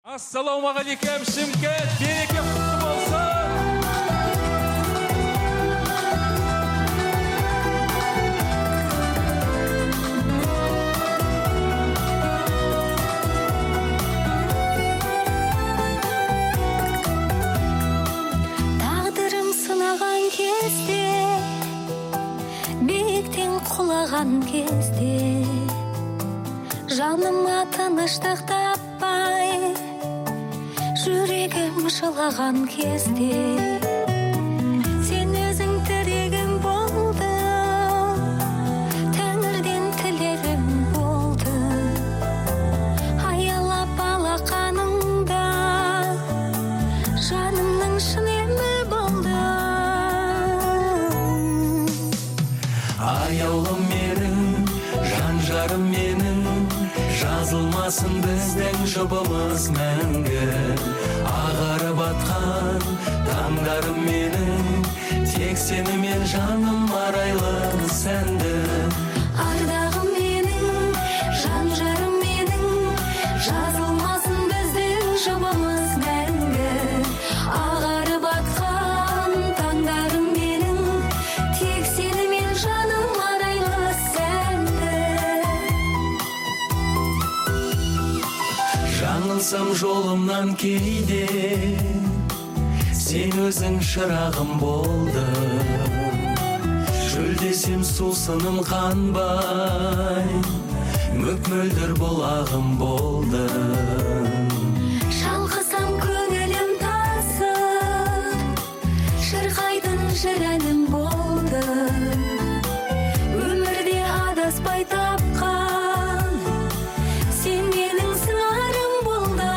Ассалаумағалейкум, Шымкент, береке құтты болсын. Тағдырым сынаған кезде, биіктен құлаған кезде, жаныма тыныштық таппай, жүрегім жылаған кезде, сен өзің тірегім болды, тәңірден тілегім болды, аялап алақаныңда, жанымның шын емі болды. Аяулым менің, жан жарым менің, жазылмасын біздің жұбымыз мәңгі. Ағарып атқан таңдарым менің, тек сенімен жаным арайлы сәнді. Ардағым менің, жан жарым менің, жазылмасын біздің жұбымыз мәңгі. Ағарып атқан таңдарым менің, тек сенімен жаным арайлы сәнді. Жаңылсам жолымнан кейде, сен өзің шырағым болды. Шөлдесем сусыным қанбай, мөп-мөлдір бұлағым болды. Шалқысам көңілім тасып, шырқайтын жыр әнім болды. Өмірде адаспай тапқан, сен менің сыңарым болды.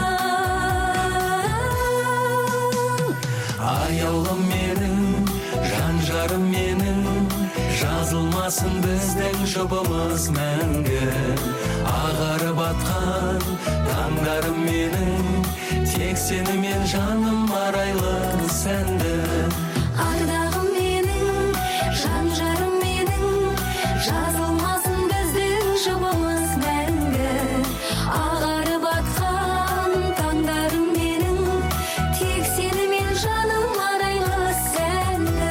Аяулым менің, жан жарым менің, жазылмасын біздің жұбымыз мәңгі. Ағарып атқан таңдарым менің, тек сенімен жаным арайлы сәнді. Ардағым менің, жан жарым менің, жазылмасын біздің жұбымыз мәңгі. Ағарып атқан таңдарым менің, тек сенімен жаным арайлы сәнді.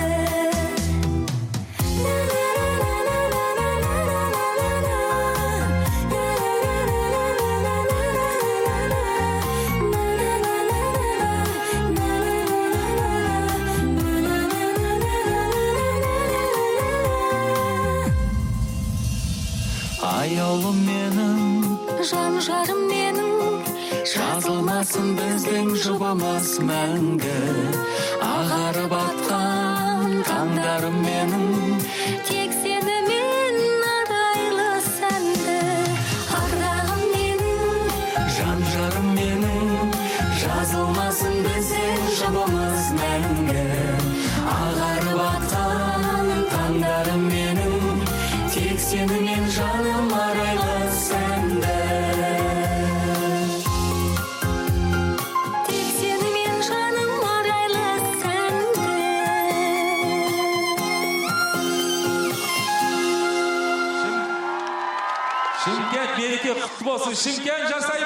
Аяулым менің, Жан жарым менің, жазылмасын біздің жұбымыз мәңгі. Ағарып атқан таңдарым менің, тек сенімен арайлы сәнді. Ардағым менің, жан жарым менің, жазылмасын біздің жұбымыз мәңгі. Ағарып атқан таңдарым менің, тек сенімен жаным арайлы сәнді. тек сенімен жаным арайлы сәнді. Шымкент, береке құтты болсын. Шымкент, жасай